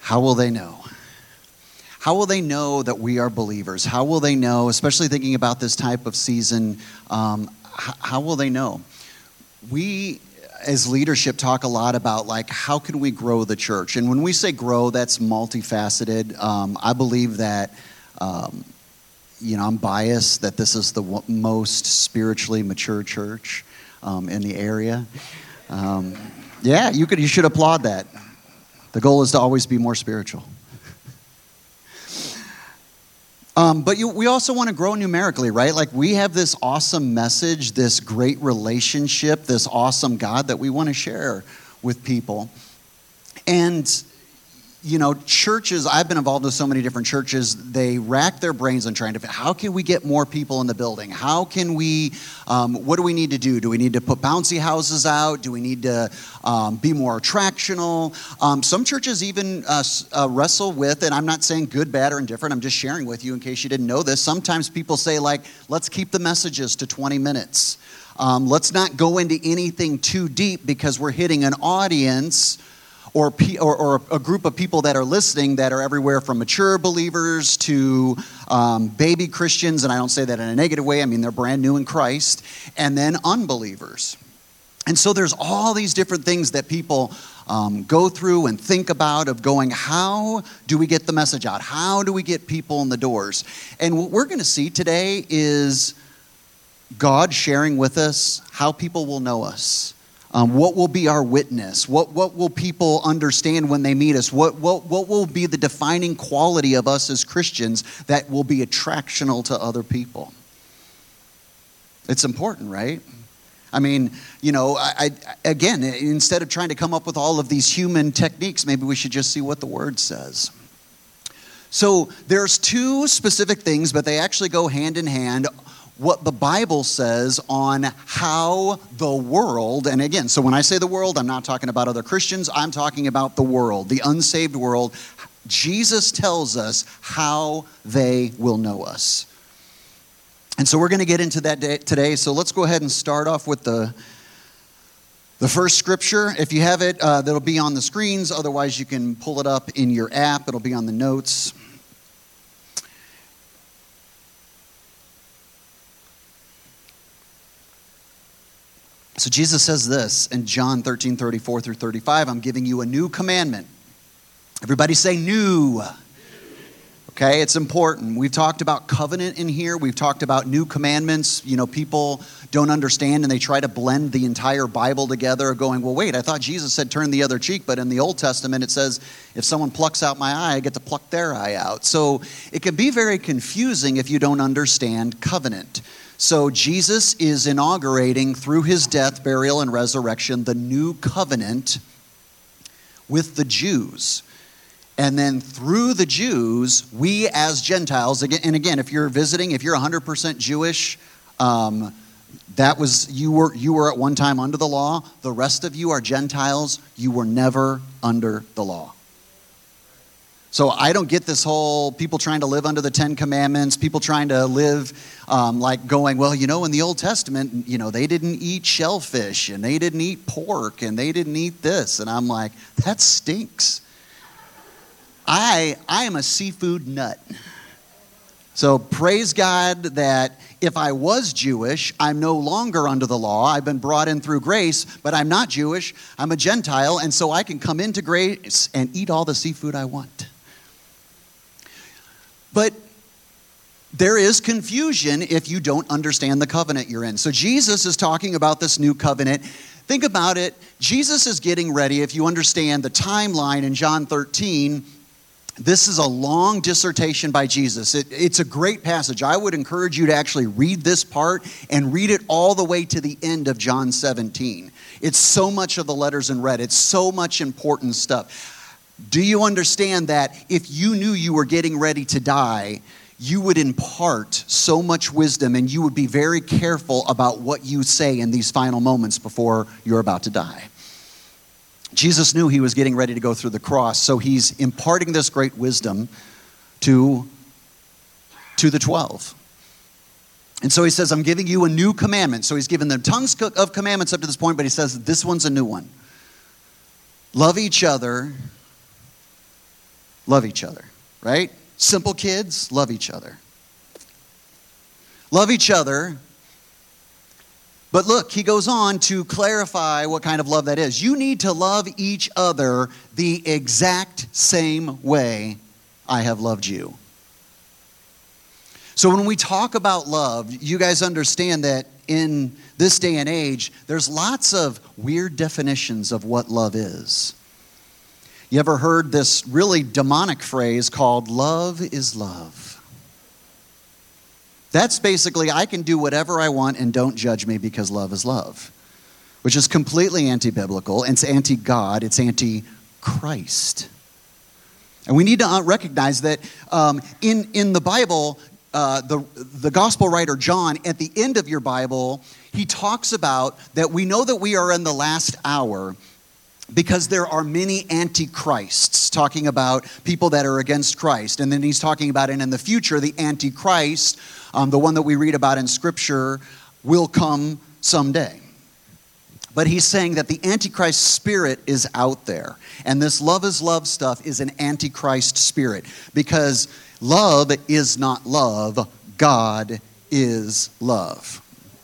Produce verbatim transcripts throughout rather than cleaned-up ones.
How will they know? How will they know that we are believers? How will they know, especially thinking about this type of season, um, h- how will they know? We, as leadership, talk a lot about, like, how can we grow the church? And when we say grow, that's multifaceted. Um, I believe that, um, you know, I'm biased that this is the w- most spiritually mature church um, in the area. Um, yeah, you could. You should applaud that. The goal is to always be more spiritual. Um, but you, we also want to grow numerically, right? Like, we have this awesome message, this great relationship, this awesome God that we want to share with people. And, you know, churches, I've been involved with so many different churches, they rack their brains on trying to, how can we get more people in the building? How can we, um, what do we need to do? Do we need to put bouncy houses out? Do we need to um, be more attractional? Um, some churches even uh, uh, wrestle with, and I'm not saying good, bad, or indifferent, I'm just sharing with you in case you didn't know this. Sometimes people say, like, let's keep the messages to twenty minutes. Um, let's not go into anything too deep because we're hitting an audience Or, or, or a group of people that are listening that are everywhere from mature believers to um, baby Christians, and I don't say that in a negative way, I mean they're brand new in Christ, and then unbelievers. And so there's all these different things that people um, go through and think about of going, how do we get the message out? How do we get people in the doors? And what we're going to see today is God sharing with us how people will know us. Um, what will be our witness? What what will people understand when they meet us? What, what what will be the defining quality of us as Christians that will be attractional to other people? It's important, right? I mean, you know, I, I, again, instead of trying to come up with all of these human techniques, maybe we should just see what the Word says. So there's two specific things, but they actually go hand in hand. What the Bible says on how the world, and again, so when I say the world, I'm not talking about other Christians, I'm talking about the world, the unsaved world. Jesus tells us how they will know us. And so we're going to get into that today. So let's go ahead and start off with the, the first scripture. If you have it, uh, that'll be on the screens. Otherwise, you can pull it up in your app. It'll be on the notes. So Jesus says this in John thirteen, thirty-four through thirty-five, I'm giving you a new commandment. Everybody say new. Okay, it's important. We've talked about covenant in here. We've talked about new commandments. You know, people don't understand and they try to blend the entire Bible together going, well, wait, I thought Jesus said turn the other cheek. But in the Old Testament, it says if someone plucks out my eye, I get to pluck their eye out. So it can be very confusing if you don't understand covenant. So Jesus is inaugurating through his death, burial, and resurrection the new covenant with the Jews. And then through the Jews, we as Gentiles, and again, if you're visiting, if you're one hundred percent Jewish, um, that was, you were, you were at one time under the law. The rest of you are Gentiles. You were never under the law. So I don't get this whole people trying to live under the Ten Commandments, people trying to live um, like going, well, you know, in the Old Testament, you know, they didn't eat shellfish and they didn't eat pork and they didn't eat this. And I'm like, that stinks. I I am a seafood nut. So praise God that if I was Jewish, I'm no longer under the law. I've been brought in through grace, but I'm not Jewish. I'm a Gentile, and so I can come into grace and eat all the seafood I want. But there is confusion if you don't understand the covenant you're in. So Jesus is talking about this new covenant. Think about it. Jesus is getting ready, if you understand the timeline in John thirteen, this is a long dissertation by Jesus. It, it's a great passage. I would encourage you to actually read this part and read it all the way to the end of John seventeen. It's so much of the letters in red. It's so much important stuff. Do you understand that if you knew you were getting ready to die, you would impart so much wisdom and you would be very careful about what you say in these final moments before you're about to die? Jesus knew he was getting ready to go through the cross, so he's imparting this great wisdom to, to the twelve. And so he says, I'm giving you a new commandment. So he's given them tons of commandments up to this point, but he says, this one's a new one. Love each other love each other, right? Simple kids, love each other. Love each other. But look, he goes on to clarify what kind of love that is. You need to love each other the exact same way I have loved you. So when we talk about love, you guys understand that in this day and age, there's lots of weird definitions of what love is. You ever heard this really demonic phrase called love is love? That's basically, I can do whatever I want and don't judge me because love is love, which is completely anti-biblical. It's anti-God. It's anti-Christ. And we need to recognize that um, in, in the Bible, uh, the, the gospel writer John, at the end of your Bible, he talks about that we know that we are in the last hour because there are many antichrists, talking about people that are against Christ. And then he's talking about, and in the future, the antichrist, um, the one that we read about in Scripture, will come someday. But he's saying that the antichrist spirit is out there. And this love is love stuff is an antichrist spirit. Because love is not love. God is love.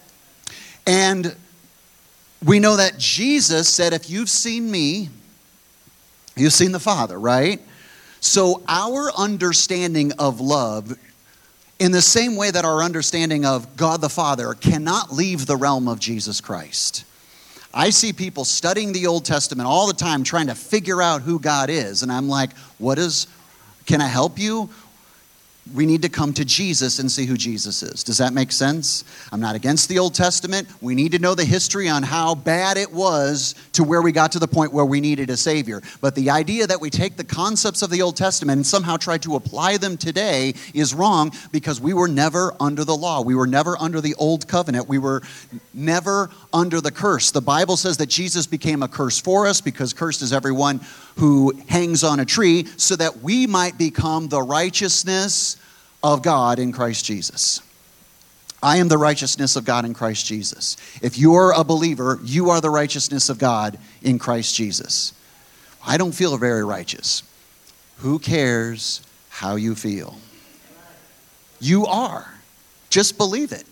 And we know that Jesus said, if you've seen me, you've seen the Father, right? So our understanding of love, in the same way that our understanding of God the Father cannot leave the realm of Jesus Christ. I see people studying the Old Testament all the time trying to figure out who God is. And I'm like, what is, can I help you? We need to come to Jesus and see who Jesus is. Does that make sense? I'm not against the Old Testament. We need to know the history on how bad it was to where we got to the point where we needed a Savior. But the idea that we take the concepts of the Old Testament and somehow try to apply them today is wrong, because we were never under the law. We were never under the Old Covenant. We were never under the curse. The Bible says that Jesus became a curse for us, because cursed is everyone who hangs on a tree, so that we might become the righteousness of God in Christ Jesus. I am the righteousness of God in Christ Jesus. If you're a believer, you are the righteousness of God in Christ Jesus. I don't feel very righteous. Who cares how you feel? You are. Just believe it.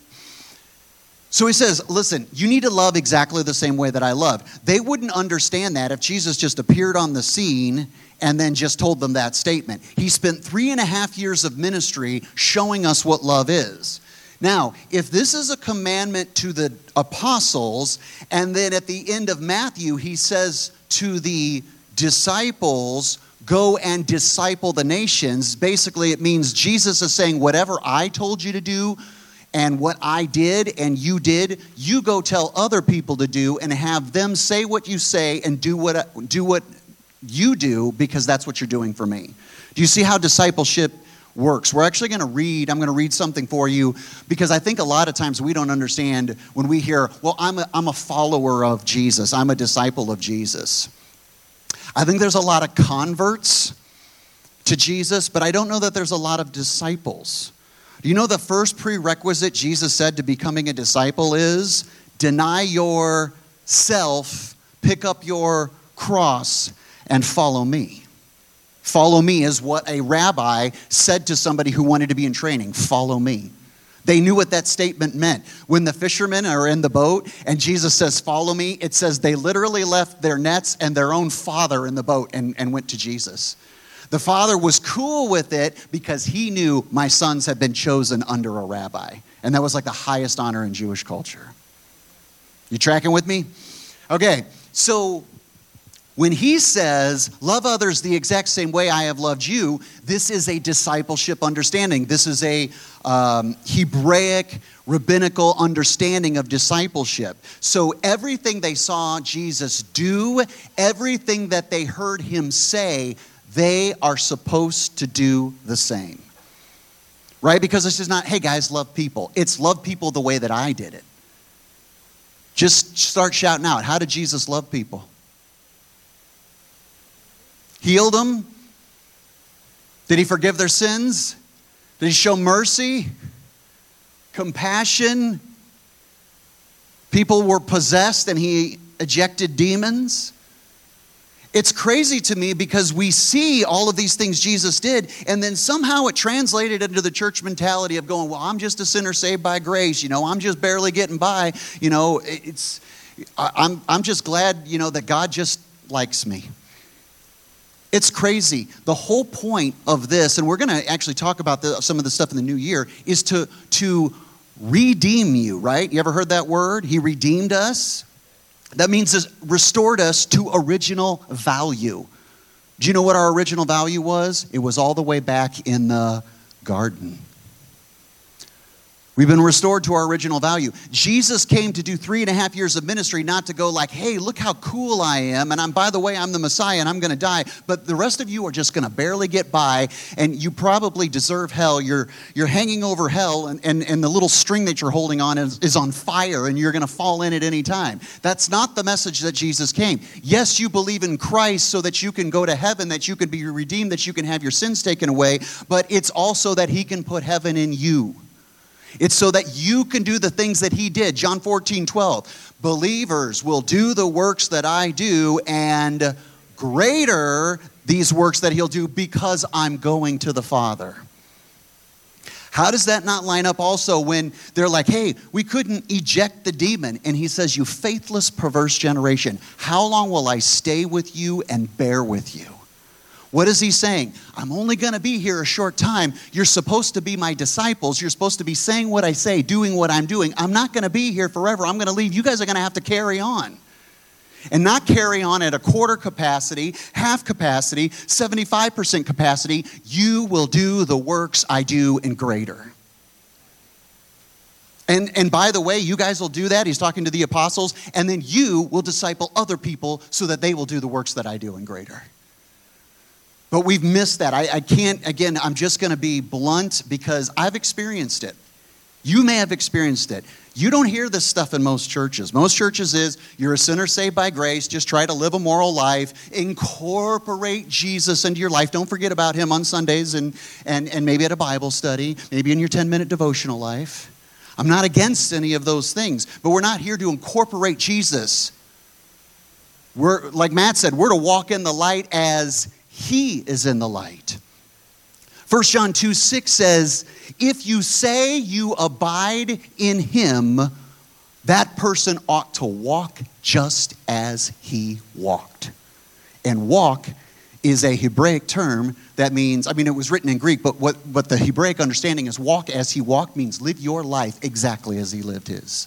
So he says, listen, you need to love exactly the same way that I love. They wouldn't understand that if Jesus just appeared on the scene and then just told them that statement. He spent three and a half years of ministry showing us what love is. Now, if this is a commandment to the apostles, and then at the end of Matthew, he says to the disciples, go and disciple the nations. Basically, it means Jesus is saying, whatever I told you to do, and what I did and you did, you go tell other people to do, and have them say what you say and do what do what you do, because that's what you're doing for me. Do you see how discipleship works? We're actually going to read, I'm going to read something for you, because I think a lot of times we don't understand when we hear, well, I'm a, I'm a follower of Jesus. I'm a disciple of Jesus. I think there's a lot of converts to Jesus, but I don't know that there's a lot of disciples. Do you know the first prerequisite Jesus said to becoming a disciple is deny yourself, pick up your cross, and follow me. Follow me is what a rabbi said to somebody who wanted to be in training. Follow me. They knew what that statement meant. When the fishermen are in the boat and Jesus says, follow me, it says they literally left their nets and their own father in the boat and, and went to Jesus. The father was cool with it because he knew my sons had been chosen under a rabbi. And that was like the highest honor in Jewish culture. You tracking with me? Okay, so when he says, love others the exact same way I have loved you, this is a discipleship understanding. This is a um, Hebraic, rabbinical understanding of discipleship. So everything they saw Jesus do, everything that they heard him say, they are supposed to do the same. Right? Because this is not, hey guys, love people. It's love people the way that I did it. Just start shouting out, how did Jesus love people? Healed them? Did he forgive their sins? Did he show mercy? Compassion? People were possessed and he ejected demons? It's crazy to me because we see all of these things Jesus did, and then somehow it translated into the church mentality of going, well, I'm just a sinner saved by grace. You know, I'm just barely getting by. You know, it's I'm I'm just glad, you know, that God just likes me. It's crazy. The whole point of this, and we're going to actually talk about the, some of the stuff in the new year, is to to redeem you, right? You ever heard that word? He redeemed us. That means it restored us to original value. Do you know what our original value was? It was all the way back in the garden. We've been restored to our original value. Jesus came to do three and a half years of ministry, not to go like, hey, look how cool I am, and I'm, by the way, I'm the Messiah, and I'm going to die. But the rest of you are just going to barely get by, and you probably deserve hell. You're you're hanging over hell, and, and, and the little string that you're holding on is, is on fire, and you're going to fall in at any time. That's not the message that Jesus came. Yes, you believe in Christ so that you can go to heaven, that you can be redeemed, that you can have your sins taken away, but it's also that he can put heaven in you. It's so that you can do the things that he did. John fourteen twelve. Believers will do the works that I do, and greater these works that he'll do because I'm going to the Father. How does that not line up also when they're like, hey, we couldn't eject the demon? And he says, you faithless, perverse generation, how long will I stay with you and bear with you? What is he saying? I'm only going to be here a short time. You're supposed to be my disciples. You're supposed to be saying what I say, doing what I'm doing. I'm not going to be here forever. I'm going to leave. You guys are going to have to carry on. And not carry on at a quarter capacity, half capacity, seventy-five percent capacity. You will do the works I do and greater. And, and by the way, you guys will do that. He's talking to the apostles. And then you will disciple other people so that they will do the works that I do and greater. But we've missed that. I, I can't, again, I'm just going to be blunt because I've experienced it. You may have experienced it. You don't hear this stuff in most churches. Most churches is, you're a sinner saved by grace, just try to live a moral life, incorporate Jesus into your life. Don't forget about him on Sundays and, and, and maybe at a Bible study, maybe in your ten-minute devotional life. I'm not against any of those things, but we're not here to incorporate Jesus. We're, like Matt said, we're to walk in the light as he is in the light. First John two six says, if you say you abide in him, that person ought to walk just as he walked. And walk is a Hebraic term that means, I mean, it was written in Greek, but what, what the Hebraic understanding is walk as he walked means live your life exactly as he lived his.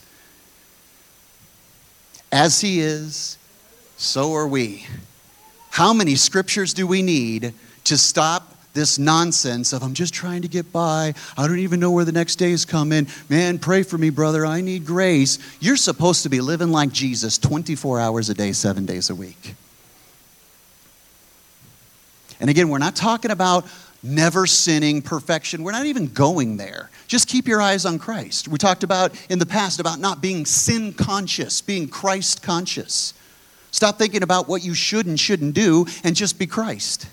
As he is, so are we. How many scriptures do we need to stop this nonsense of I'm just trying to get by. I don't even know where the next day is coming. Man, pray for me, brother. I need grace. You're supposed to be living like Jesus twenty-four hours a day, seven days a week. And again, we're not talking about never sinning, perfection. We're not even going there. Just keep your eyes on Christ. We talked about in the past about not being sin conscious, being Christ conscious. Stop thinking about what you should and shouldn't do and just be Christ.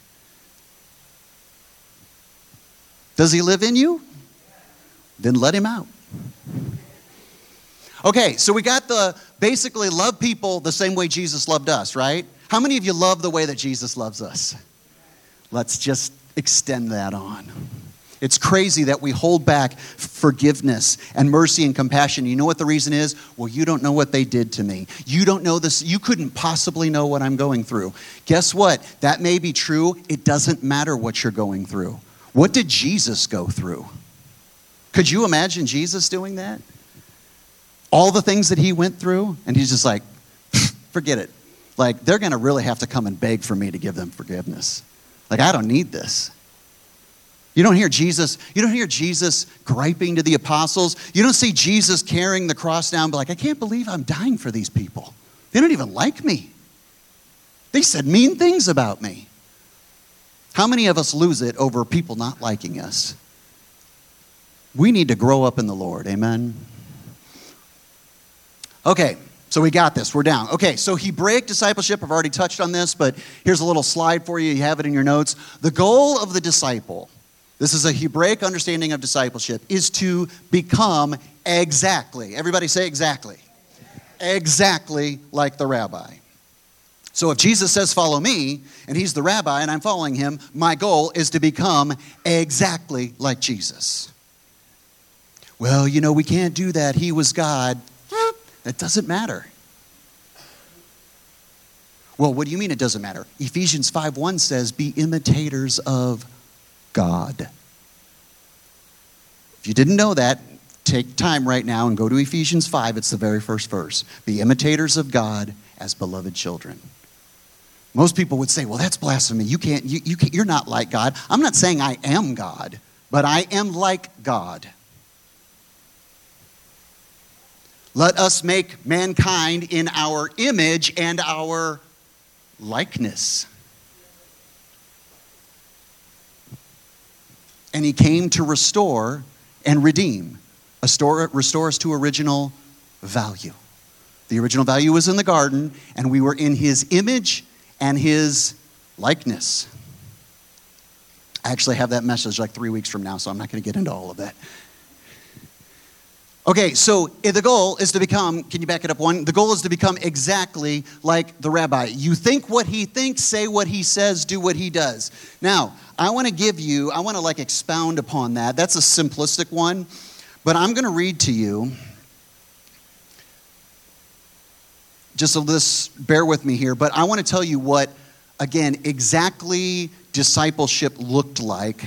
Does he live in you? Then let him out. Okay, so we got the basically love people the same way Jesus loved us, right? How many of you love the way that Jesus loves us? Let's just extend that on. It's crazy that we hold back forgiveness and mercy and compassion. You know what the reason is? Well, you don't know what they did to me. You don't know this. You couldn't possibly know what I'm going through. Guess what? That may be true. It doesn't matter what you're going through. What did Jesus go through? Could you imagine Jesus doing that? All the things that he went through, and he's just like, forget it. Like, they're going to really have to come and beg for me to give them forgiveness. Like, I don't need this. You don't hear Jesus, you don't hear Jesus griping to the apostles. You don't see Jesus carrying the cross down, but like, I can't believe I'm dying for these people. They don't even like me. They said mean things about me. How many of us lose it over people not liking us? We need to grow up in the Lord, amen? Okay, so we got this, we're down. Okay, so Hebraic discipleship, I've already touched on this, but here's a little slide for you, you have it in your notes. The goal of the disciple, this is a Hebraic understanding of discipleship, is to become exactly, everybody say exactly, exactly like the rabbi. So if Jesus says, follow me, and he's the rabbi and I'm following him, my goal is to become exactly like Jesus. Well, you know, we can't do that. He was God. That doesn't matter. Well, what do you mean it doesn't matter? Ephesians five one says, be imitators of God. If you didn't know that, take time right now and go to Ephesians five. It's the very first verse. Be imitators of God as beloved children. Most people would say, well, that's blasphemy. You can't, you, you can't, you're not like God. I'm not saying I am God, but I am like God. Let us make mankind in our image and our likeness. And he came to restore and redeem. Restore, restore us to original value. The original value was in the garden, and we were in his image and his likeness. I actually have that message like three weeks from now, so I'm not going to get into all of that. Okay, so the goal is to become, can you back it up one? The goal is to become exactly like the rabbi. You think what he thinks, say what he says, do what he does. Now, I want to give you, I want to like expound upon that. That's a simplistic one, but I'm going to read to you, just so this, bear with me here, but I want to tell you what, again, exactly discipleship looked like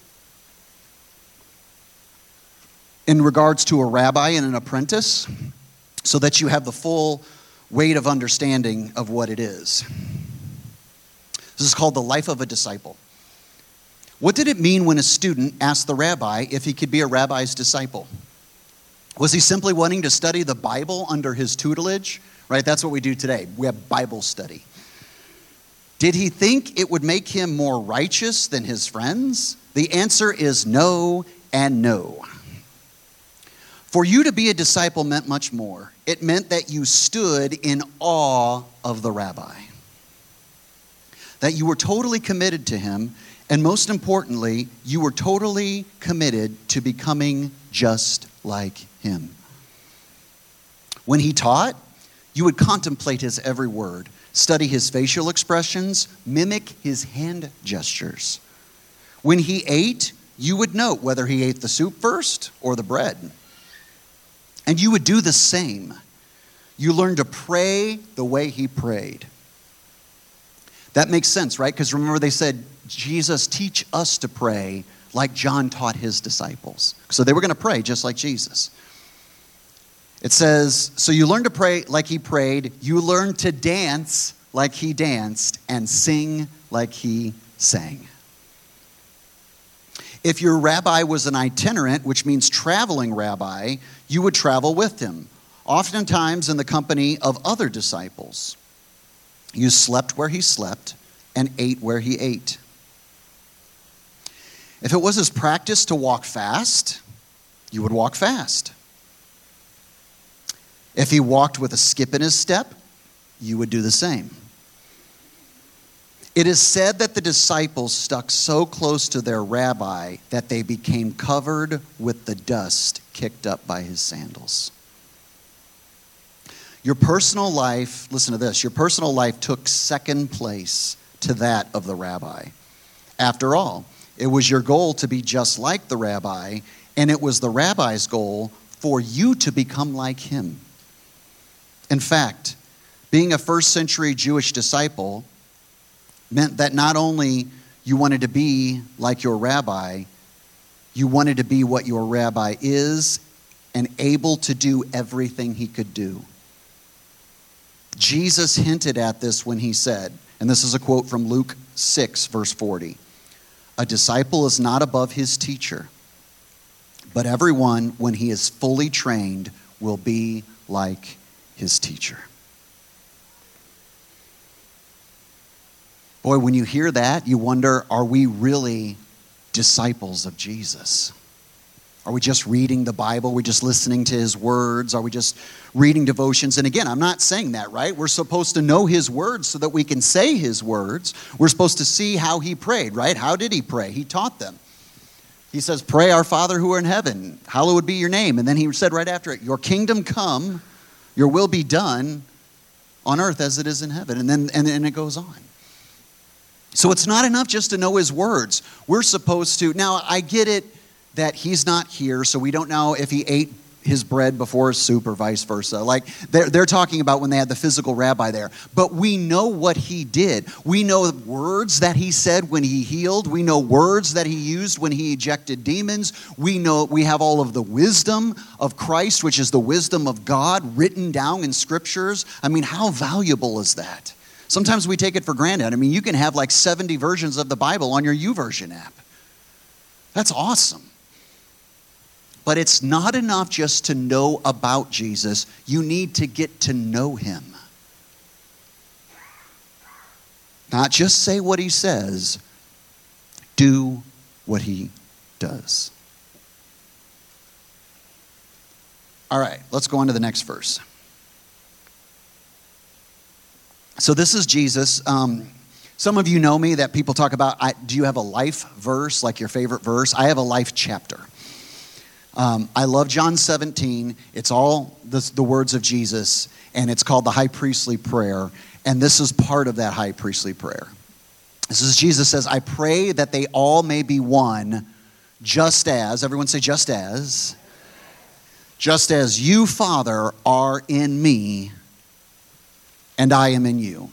in regards to a rabbi and an apprentice, so that you have the full weight of understanding of what it is. This is called the life of a disciple. What did it mean when a student asked the rabbi if he could be a rabbi's disciple? Was he simply wanting to study the Bible under his tutelage? Right, that's what we do today. We have Bible study. Did he think it would make him more righteous than his friends? The answer is no and no. For you to be a disciple meant much more. It meant that you stood in awe of the rabbi. That you were totally committed to him, and most importantly, you were totally committed to becoming just like him. When he taught, you would contemplate his every word, study his facial expressions, mimic his hand gestures. When he ate, you would note whether he ate the soup first or the bread. And you would do the same. You learned to pray the way he prayed. That makes sense, right? Because remember they said, Jesus, teach us to pray like John taught his disciples. So they were going to pray just like Jesus. It says, so you learn to pray like he prayed, you learn to dance like he danced, and sing like he sang. If your rabbi was an itinerant, which means traveling rabbi, you would travel with him, oftentimes in the company of other disciples. You slept where he slept and ate where he ate. If it was his practice to walk fast, you would walk fast. If he walked with a skip in his step, you would do the same. It is said that the disciples stuck so close to their rabbi that they became covered with the dust kicked up by his sandals. Your personal life, listen to this, your personal life took second place to that of the rabbi. After all, it was your goal to be just like the rabbi, and it was the rabbi's goal for you to become like him. In fact, being a first century Jewish disciple meant that not only you wanted to be like your rabbi, you wanted to be what your rabbi is and able to do everything he could do. Jesus hinted at this when he said, and this is a quote from Luke six, verse forty, "A disciple is not above his teacher, but everyone, when he is fully trained, will be like his teacher." Boy, when you hear that, you wonder, are we really disciples of Jesus? Are we just reading the Bible? Are we just listening to his words? Are we just reading devotions? And again, I'm not saying that, right? We're supposed to know his words so that we can say his words. We're supposed to see how he prayed, right? How did he pray? He taught them. He says, "Pray, our Father who are in heaven, hallowed be your name." And then he said right after it, "Your kingdom come, your will be done on earth as it is in heaven. And then and then it goes on. So it's not enough just to know his words. We're supposed to, now I get it that he's not here, so we don't know if he ate his bread before his soup or vice versa. Like they're, they're talking about when they had the physical rabbi there. But we know what he did. We know words that he said when he healed. We know words that he used when he ejected demons. We know we have all of the wisdom of Christ, which is the wisdom of God written down in scriptures. I mean, how valuable is that? Sometimes we take it for granted. I mean, you can have like seventy versions of the Bible on your YouVersion app. That's awesome. But it's not enough just to know about Jesus. You need to get to know him. Not just say what he says, do what he does. All right, let's go on to the next verse. So this is Jesus. Um, some of you know me that people talk about, I, do you have a life verse, like your favorite verse? I have a life chapter. Um, I love John seventeen. It's all the, the words of Jesus, and it's called the high priestly prayer. And this is part of that high priestly prayer. This is Jesus says, I pray that they all may be one, just as, everyone say just as, just as you, Father, are in me, and I am in you.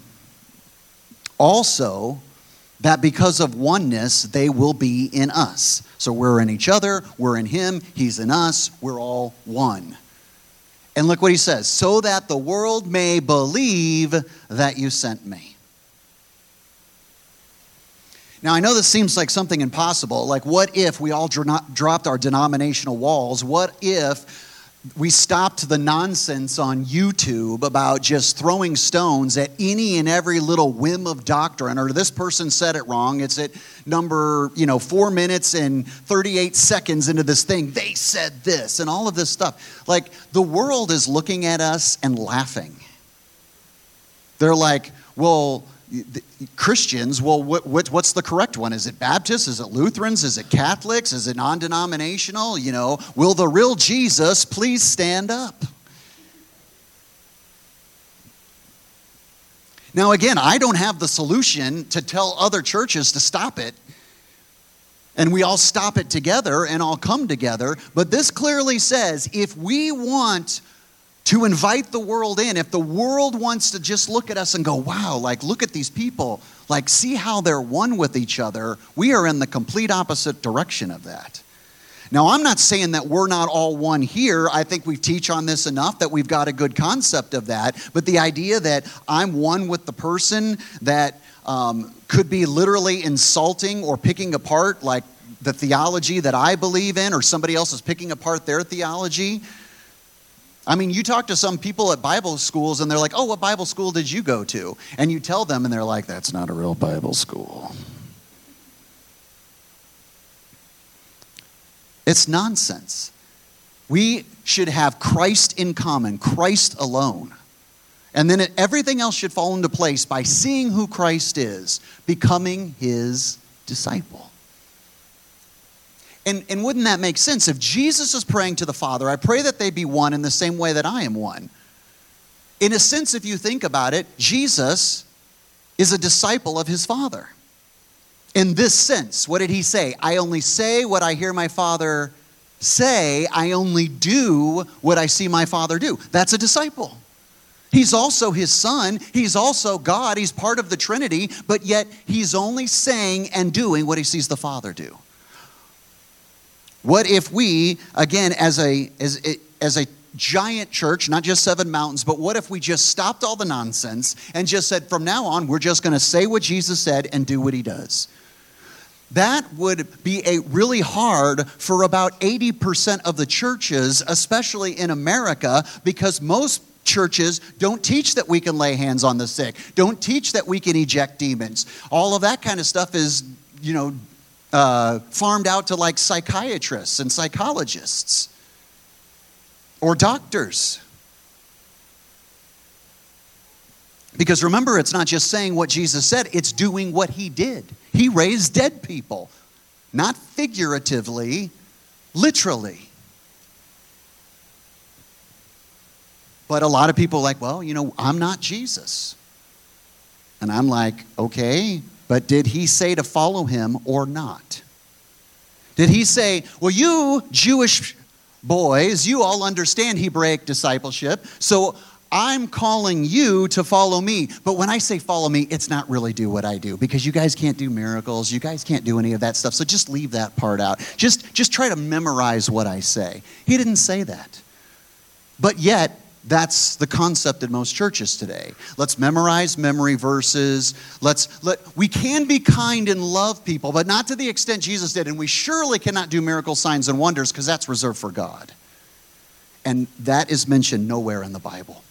Also, that because of oneness, they will be in us. So we're in each other, we're in him, he's in us, we're all one. And look what he says, so that the world may believe that you sent me. Now, I know this seems like something impossible. Like, what if we all dro- dropped our denominational walls? What if we stopped the nonsense on YouTube about just throwing stones at any and every little whim of doctrine, or this person said it wrong, it's at number, you know, four minutes and thirty-eight seconds into this thing, they said this, and all of this stuff. Like, the world is looking at us and laughing. They're like, well, Christians, well, what, what, what's the correct one? Is it Baptists? Is it Lutherans? Is it Catholics? Is it non-denominational? You know, will the real Jesus please stand up? Now, again, I don't have the solution to tell other churches to stop it. And we all stop it together and all come together. But this clearly says, if we want to invite the world in, if the world wants to just look at us and go, wow, like, look at these people, like, see how they're one with each other, we are in the complete opposite direction of that. Now, I'm not saying that we're not all one here. I think we teach on this enough that we've got a good concept of that. But the idea that I'm one with the person that um, could be literally insulting or picking apart, like, the theology that I believe in, or somebody else is picking apart their theology. I mean, you talk to some people at Bible schools and they're like, oh, what Bible school did you go to? And you tell them and they're like, that's not a real Bible school. It's nonsense. We should have Christ in common, Christ alone. And then it, everything else should fall into place by seeing who Christ is, becoming his disciple. And, and wouldn't that make sense? If Jesus is praying to the Father, I pray that they be one in the same way that I am one. In a sense, if you think about it, Jesus is a disciple of his Father. In this sense, what did he say? I only say what I hear my Father say. I only do what I see my Father do. That's a disciple. He's also his Son. He's also God. He's part of the Trinity, but yet he's only saying and doing what he sees the Father do. What if we, again, as a, as, as a giant church, not just Seven Mountains, but what if we just stopped all the nonsense and just said, from now on, we're just going to say what Jesus said and do what he does? That would be a really hard for about eighty percent of the churches, especially in America, because most churches don't teach that we can lay hands on the sick, don't teach that we can eject demons. All of that kind of stuff is, you know, Uh, farmed out to like psychiatrists and psychologists or doctors. Because remember, it's not just saying what Jesus said, it's doing what he did. He raised dead people, not figuratively, literally. But a lot of people are like, well, you know, I'm not Jesus. And I'm like, okay, but did he say to follow him or not? Did he say, well, you Jewish boys, you all understand Hebraic discipleship, so I'm calling you to follow me. But when I say follow me, it's not really do what I do, because you guys can't do miracles. You guys can't do any of that stuff. So just leave that part out. Just, just try to memorize what I say. He didn't say that. But yet, that's the concept in most churches today. Let's memorize memory verses. Let's let we can be kind and love people, but not to the extent Jesus did. And we surely cannot do miracle signs and wonders, because that's reserved for God. And that is mentioned nowhere in the Bible.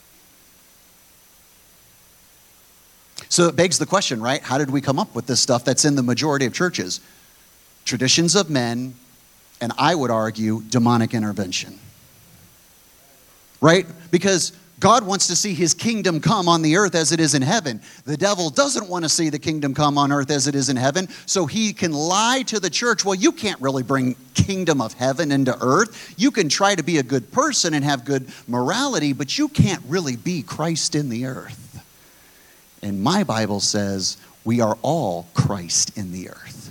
So it begs the question, right? How did we come up with this stuff that's in the majority of churches? Traditions of men, and I would argue demonic intervention. Right? Because God wants to see his kingdom come on the earth as it is in heaven. The devil doesn't want to see the kingdom come on earth as it is in heaven, so he can lie to the church. Well, you can't really bring kingdom of heaven into earth. You can try to be a good person and have good morality, but you can't really be Christ in the earth. And my Bible says we are all Christ in the earth.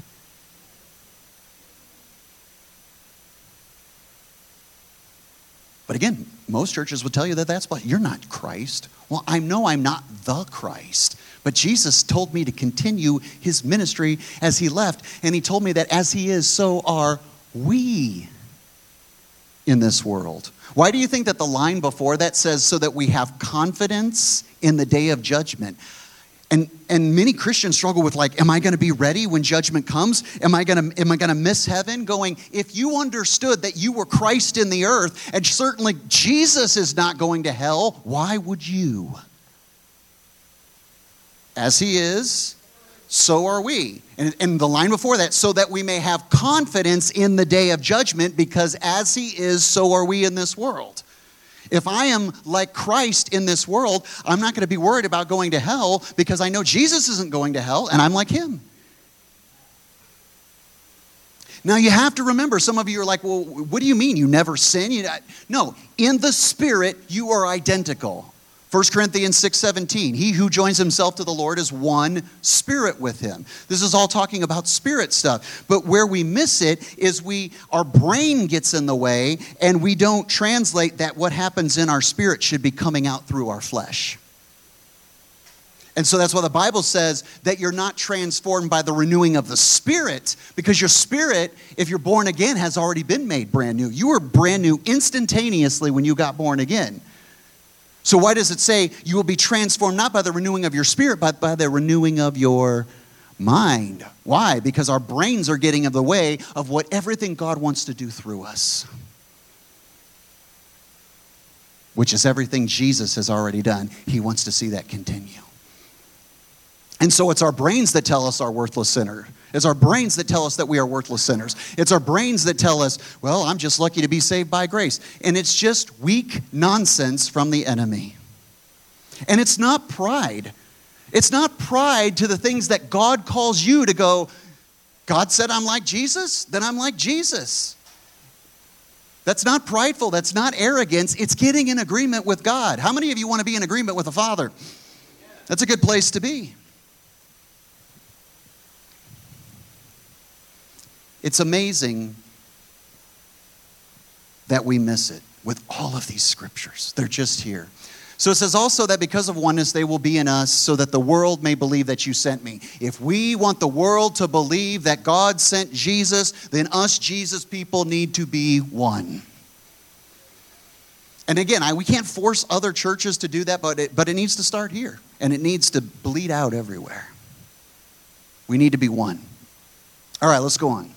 But again, most churches would tell you that that's what, you're not Christ. Well, I know I'm not the Christ, but Jesus told me to continue his ministry as he left. And he told me that as he is, so are we in this world. Why do you think that the line before that says, so that we have confidence in the day of judgment? And and many Christians struggle with, like, am I going to be ready when judgment comes? Am I going to am I going to miss heaven? Going, if you understood that you were Christ in the earth, and certainly Jesus is not going to hell, why would you? As he is, so are we. And, and the line before that, so that we may have confidence in the day of judgment, because as he is, so are we in this world. If I am like Christ in this world, I'm not going to be worried about going to hell, because I know Jesus isn't going to hell, and I'm like him. Now, you have to remember, some of you are like, well, what do you mean? You never sin? You, no, in the Spirit, you are identical. First Corinthians six seventeen, he who joins himself to the Lord is one spirit with him. This is all talking about spirit stuff. But where we miss it is we, our brain gets in the way, and we don't translate that what happens in our spirit should be coming out through our flesh. And so that's why the Bible says that you're not transformed by the renewing of the Spirit, because your spirit, if you're born again, has already been made brand new. You were brand new instantaneously when you got born again. So why does it say you will be transformed not by the renewing of your spirit, but by the renewing of your mind? Why? Because our brains are getting in the way of what everything God wants to do through us, which is everything Jesus has already done. He wants to see that continue. And so it's our brains that tell us our worthless sinner. It's our brains that tell us that we are worthless sinners. It's our brains that tell us, well, I'm just lucky to be saved by grace. And it's just weak nonsense from the enemy. And it's not pride. It's not pride to the things that God calls you to go, God said I'm like Jesus, then I'm like Jesus. That's not prideful. That's not arrogance. It's getting in agreement with God. How many of you want to be in agreement with the Father? That's a good place to be. It's amazing that we miss it with all of these scriptures. They're just here. So it says also that because of oneness, they will be in us, so that the world may believe that you sent me. If we want the world to believe that God sent Jesus, then us Jesus people need to be one. And again, I, we can't force other churches to do that, but it, but it needs to start here. And it needs to bleed out everywhere. We need to be one. All right, let's go on.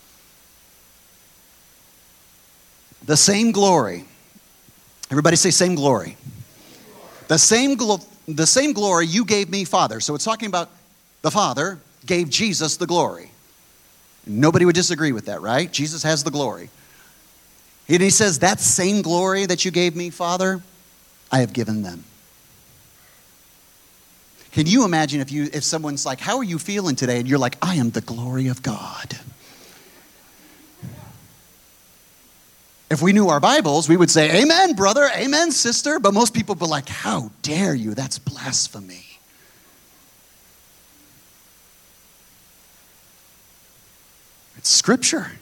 The same glory. Everybody say same glory. The same, glo- the same glory you gave me, Father. So it's talking about the Father gave Jesus the glory. Nobody would disagree with that, right? Jesus has the glory. And he says, that same glory that you gave me, Father, I have given them. Can you imagine if you if someone's like, how are you feeling today? And you're like, I am the glory of God. If we knew our Bibles, we would say, amen, brother, amen, sister. But most people would be like, how dare you? That's blasphemy. It's Scripture.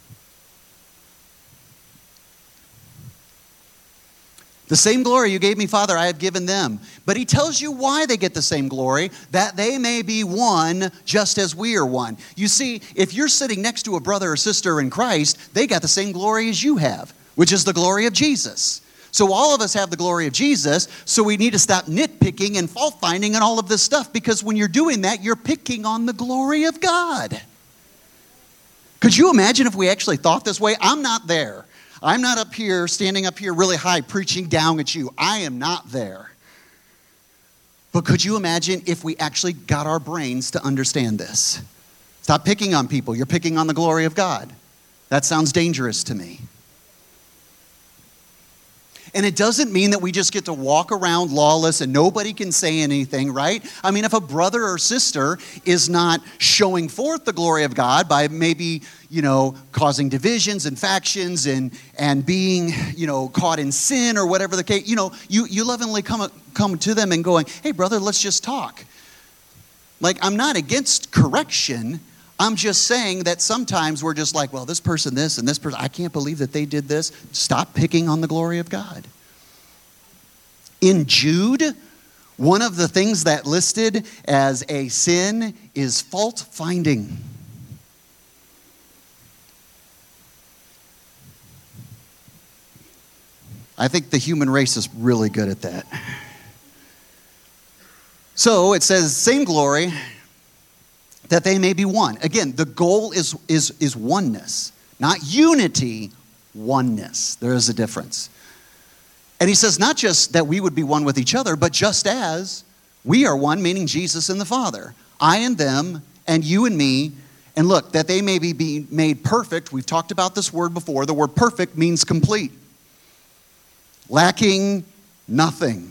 The same glory you gave me, Father, I have given them. But he tells you why they get the same glory, that they may be one just as we are one. You see, if you're sitting next to a brother or sister in Christ, they got the same glory as you have, which is the glory of Jesus. So all of us have the glory of Jesus, so we need to stop nitpicking and fault finding and all of this stuff, because when you're doing that, you're picking on the glory of God. Could you imagine if we actually thought this way? I'm not there. I'm not up here, standing up here really high, preaching down at you. I am not there. But could you imagine if we actually got our brains to understand this? Stop picking on people. You're picking on the glory of God. That sounds dangerous to me. And it doesn't mean that we just get to walk around lawless and nobody can say anything, right? I mean, if a brother or sister is not showing forth the glory of God by maybe, you know, causing divisions and factions and and being, you know, caught in sin or whatever the case, you know, you, you lovingly come, come to them and going, hey, brother, let's just talk. Like, I'm not against correction. I'm just saying that sometimes we're just like, well, this person this and this person, I can't believe that they did this. Stop picking on the glory of God. In Jude, one of the things that listed as a sin is fault finding. I think the human race is really good at that. So it says, same glory, that they may be one. Again, the goal is, is, is oneness, not unity, oneness. There is a difference. And he says not just that we would be one with each other, but just as we are one, meaning Jesus and the Father. I and them, and you and me. And look, that they may be, be made perfect. We've talked about this word before. The word perfect means complete. Lacking nothing.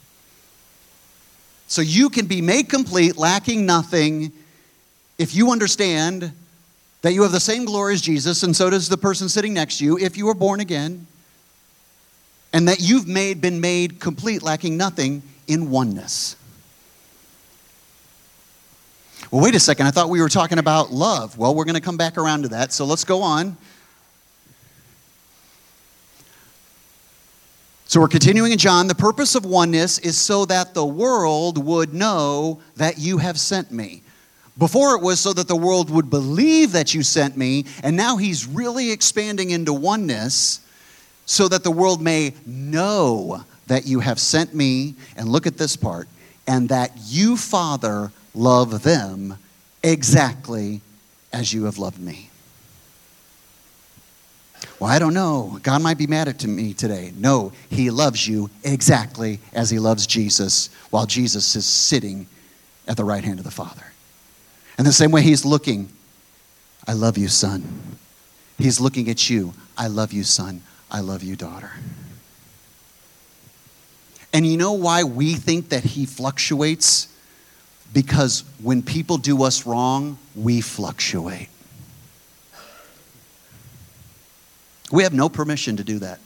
So you can be made complete, lacking nothing, if you understand that you have the same glory as Jesus, and so does the person sitting next to you, if you were born again, and that you've made been made complete, lacking nothing, in oneness. Well, wait a second. I thought we were talking about love. Well, we're going to come back around to that, so let's go on. So we're continuing in John. The purpose of oneness is so that the world would know that you have sent me. Before it was so that the world would believe that you sent me, and now he's really expanding into oneness so that the world may know that you have sent me, and look at this part, and that you, Father, love them exactly as you have loved me. Well, I don't know. God might be mad at me today. No, he loves you exactly as he loves Jesus, while Jesus is sitting at the right hand of the Father. And the same way he's looking, I love you, son. He's looking at you. I love you, son. I love you, daughter. And you know why we think that he fluctuates? Because when people do us wrong, we fluctuate. We have no permission to do that.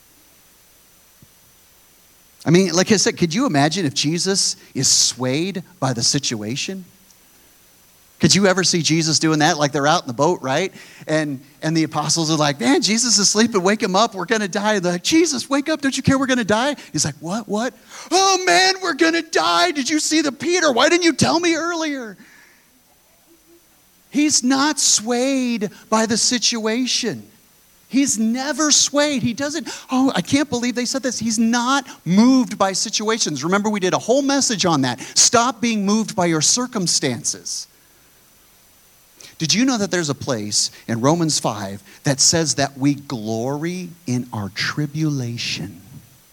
I mean, like I said, could you imagine if Jesus is swayed by the situation? Could you ever see Jesus doing that? Like they're out in the boat, right? And and the apostles are like, man, Jesus is asleep, wake him up, we're going to die. And they're like, Jesus, wake up, don't you care we're going to die? He's like, what, what? Oh man, we're going to die. Did you see the Peter? Why didn't you tell me earlier? He's not swayed by the situation. He's never swayed. He doesn't, oh, I can't believe they said this. He's not moved by situations. Remember, we did a whole message on that. Stop being moved by your circumstances. Did you know that there's a place in Romans five that says that we glory in our tribulation?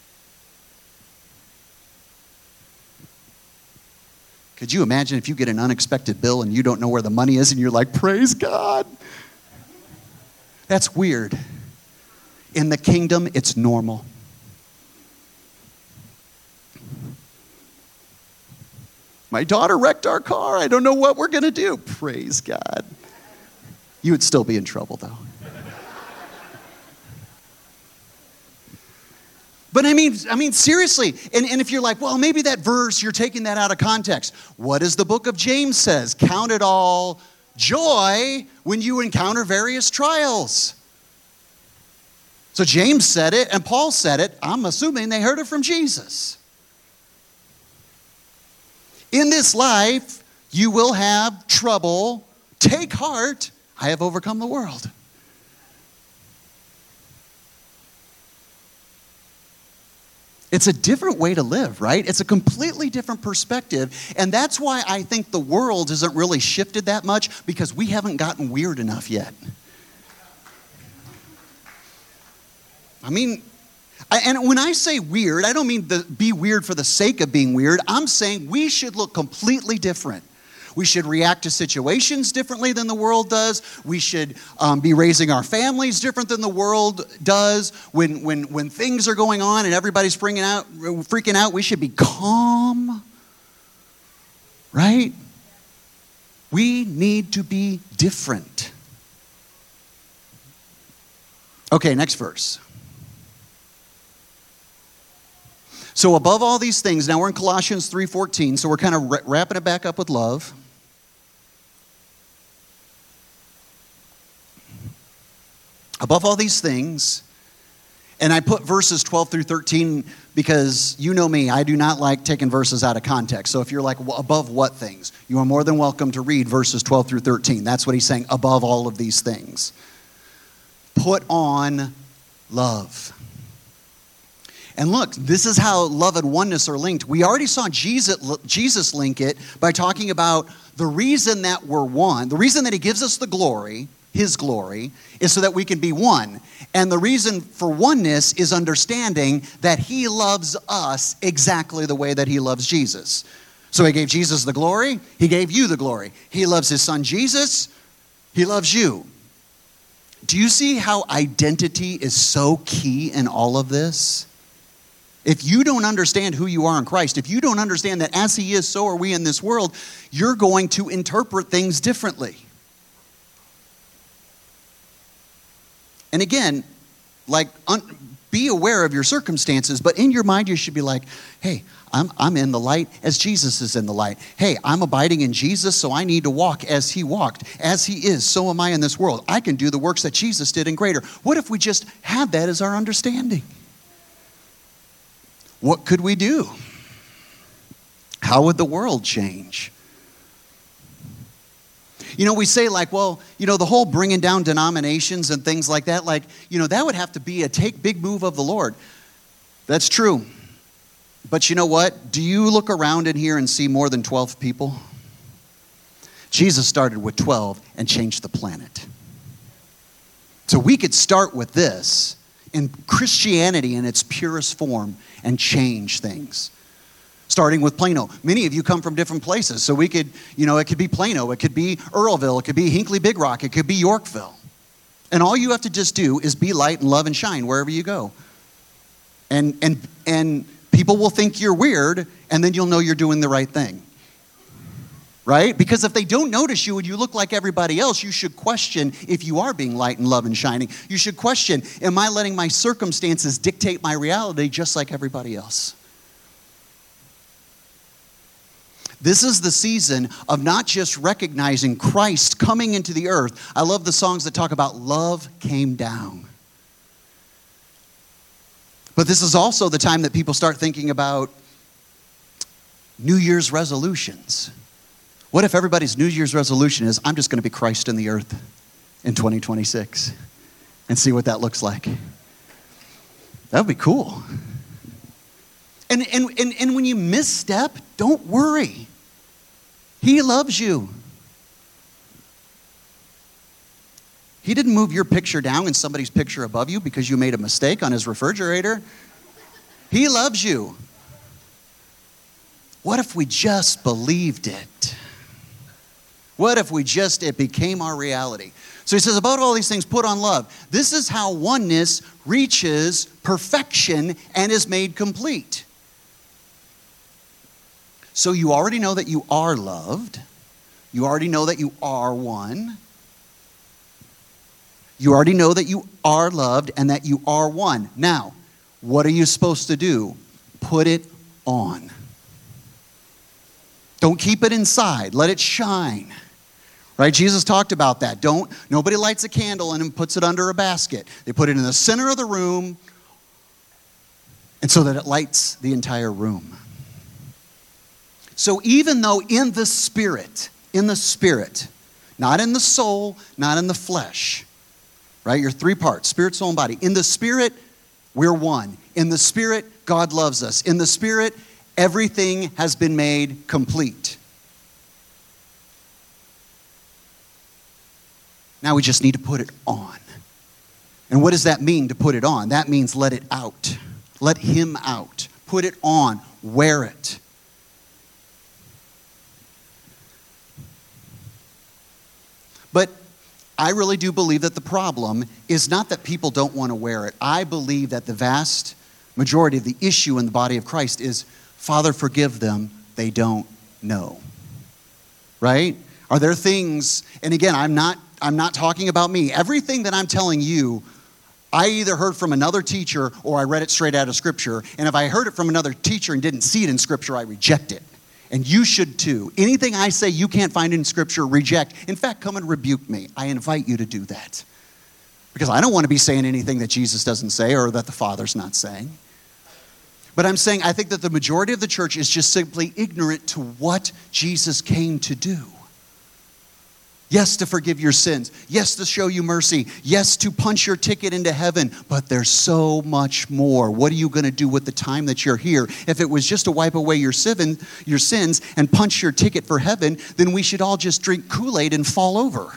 Could you imagine if you get an unexpected bill and you don't know where the money is and you're like, praise God? That's weird. In the kingdom, it's normal. My daughter wrecked our car. I don't know what we're going to do. Praise God. You would still be in trouble, though. But I mean, I mean, seriously, and, and if you're like, well, maybe that verse, you're taking that out of context. What does the book of James says? Count it all joy when you encounter various trials. So James said it, and Paul said it. I'm assuming they heard it from Jesus. In this life, you will have trouble. Take heart, I have overcome the world. It's a different way to live, right? It's a completely different perspective. And that's why I think the world hasn't really shifted that much, because we haven't gotten weird enough yet. I mean, I, and when I say weird, I don't mean the, be weird for the sake of being weird. I'm saying we should look completely different. We should react to situations differently than the world does. We should um, be raising our families different than the world does. When, when, when things are going on and everybody's freaking out, freaking out, we should be calm. Right? We need to be different. Okay, next verse. So above all these things, now we're in Colossians three fourteen, so we're kind of wrapping it back up with love. Above all these things, and I put verses twelve through thirteen because you know me, I do not like taking verses out of context. So if you're like, well, above what things? You are more than welcome to read verses twelve through thirteen. That's what he's saying, above all of these things. Put on love. And look, this is how love and oneness are linked. We already saw Jesus, Jesus link it by talking about the reason that we're one, the reason that he gives us the glory, his glory, is so that we can be one. And the reason for oneness is understanding that he loves us exactly the way that he loves Jesus. So he gave Jesus the glory, he gave you the glory. He loves his son Jesus, he loves you. Do you see how identity is so key in all of this? If you don't understand who you are in Christ, if you don't understand that as he is, so are we in this world, you're going to interpret things differently. And again, like, un, be aware of your circumstances, but in your mind you should be like, hey, I'm, I'm in the light as Jesus is in the light. Hey, I'm abiding in Jesus, so I need to walk as he walked. As he is, so am I in this world. I can do the works that Jesus did and greater. What if we just had that as our understanding? What could we do? How would the world change? You know, we say like, well, you know, the whole bringing down denominations and things like that, like, you know, that would have to be a take big move of the Lord. That's true. But you know what? Do you look around in here and see more than twelve people? Jesus started with twelve and changed the planet. So we could start with this in Christianity in its purest form and change things. Starting with Plano. Many of you come from different places. So we could, you know, it could be Plano, it could be Earlville, it could be Hinckley Big Rock, it could be Yorkville. And all you have to just do is be light and love and shine wherever you go. And and and people will think you're weird, and then you'll know you're doing the right thing. Right? Because if they don't notice you and you look like everybody else, you should question if you are being light and love and shining. You should question, am I letting my circumstances dictate my reality just like everybody else? This is the season of not just recognizing Christ coming into the earth. I love the songs that talk about love came down. But this is also the time that people start thinking about New Year's resolutions. What if everybody's New Year's resolution is, I'm just going to be Christ in the earth in twenty twenty-six and see what that looks like? That would be cool. And, and, and, and when you misstep, don't worry. He loves you. He didn't move your picture down and somebody's picture above you because you made a mistake on his refrigerator. He loves you. What if we just believed it? What if we just, it became our reality? So he says, about all these things, put on love. This is how oneness reaches perfection and is made complete. So you already know that you are loved. You already know that you are one. You already know that you are loved and that you are one. Now, What are you supposed to do? Put it on. Don't keep it inside. Let it shine. Right? Jesus talked about that. Don't, nobody lights a candle and puts it under a basket. They put it in the center of the room, and so that it lights the entire room. So even though in the spirit, in the spirit, not in the soul, not in the flesh, right? You're three parts, spirit, soul, and body. In the spirit, we're one. In the spirit, God loves us. In the spirit, everything has been made complete. Now we just need to put it on. And what does that mean, to put it on? That means let it out. Let him out. Put it on. Wear it. But I really do believe that the problem is not that people don't want to wear it. I believe that the vast majority of the issue in the body of Christ is, Father, forgive them, they don't know. Right? Are there things, and again, I'm not I'm not talking about me. Everything that I'm telling you, I either heard from another teacher or I read it straight out of Scripture. And if I heard it from another teacher and didn't see it in Scripture, I reject it. And you should too. Anything I say you can't find in Scripture, reject. In fact, come and rebuke me. I invite you to do that. Because I don't want to be saying anything that Jesus doesn't say or that the Father's not saying. But I'm saying I think that the majority of the church is just simply ignorant to what Jesus came to do. Yes, to forgive your sins. Yes, to show you mercy. Yes, to punch your ticket into heaven. But there's so much more. What are you going to do with the time that you're here? If it was just to wipe away your, sin, your sins and punch your ticket for heaven, then we should all just drink Kool-Aid and fall over.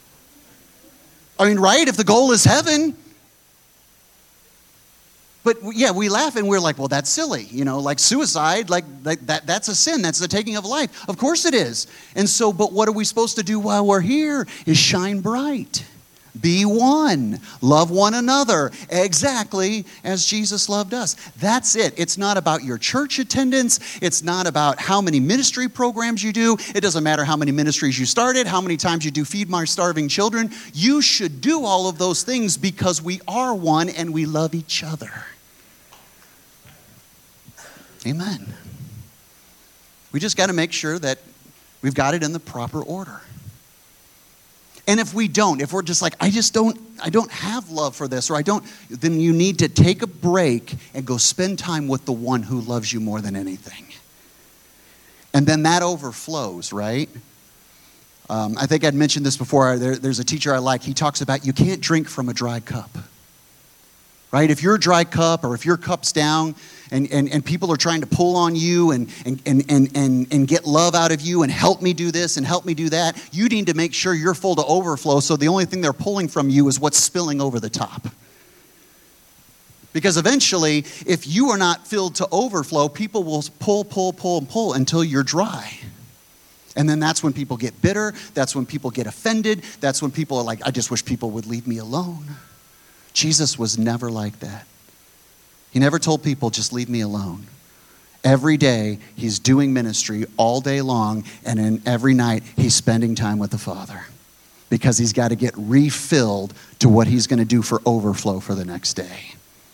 I mean, right? If the goal is heaven. But yeah, we laugh and we're like, well, that's silly. You know, like suicide, like, like that, that's a sin. That's the taking of life. Of course it is. And so, but what are we supposed to do while we're here is shine bright. Be one. Love one another. Exactly as Jesus loved us. That's it. It's not about your church attendance. It's not about how many ministry programs you do. It doesn't matter how many ministries you started, how many times you do Feed My Starving Children. You should do all of those things because we are one and we love each other. Amen. We just got to make sure that we've got it in the proper order. And if we don't, if we're just like, I just don't, I don't have love for this, or I don't, then you need to take a break and go spend time with the one who loves you more than anything. And then that overflows, right? Um, I think I'd mentioned this before. There, there's a teacher I like. He talks about you can't drink from a dry cup. Right? If you're a dry cup or if your cup's down and, and, and people are trying to pull on you and, and, and, and, and, and get love out of you and help me do this and help me do that, you need to make sure you're full to overflow so the only thing they're pulling from you is what's spilling over the top. Because eventually, if you are not filled to overflow, people will pull, pull, pull, and pull until you're dry. And then that's when people get bitter. That's when people get offended. That's when people are like, I just wish people would leave me alone. Jesus was never like that. He never told people, just leave me alone. Every day, he's doing ministry all day long, and then every night, he's spending time with the Father because he's got to get refilled to what he's going to do for overflow for the next day.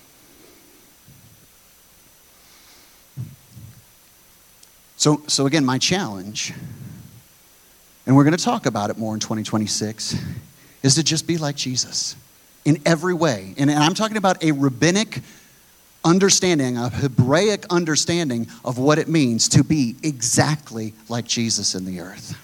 So, so again, my challenge, and we're going to talk about it more in twenty twenty-six, is to just be like Jesus. In every way. And, and I'm talking about a rabbinic understanding, a Hebraic understanding of what it means to be exactly like Jesus in the earth.